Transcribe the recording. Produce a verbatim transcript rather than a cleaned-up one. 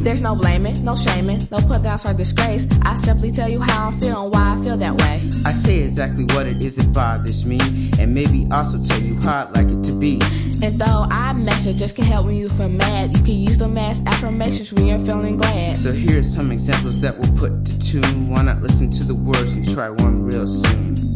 There's no blaming, no shaming, no put down or disgrace. I simply tell you how I feel and why I feel that way. I say exactly what it is that bothers me, and maybe also tell you how I'd like it to be. And though I message just can help when you feel mad, you can use them as affirmations when you're feeling glad. So here's some examples that will put to tune. Why not listen to the words and try one real soon?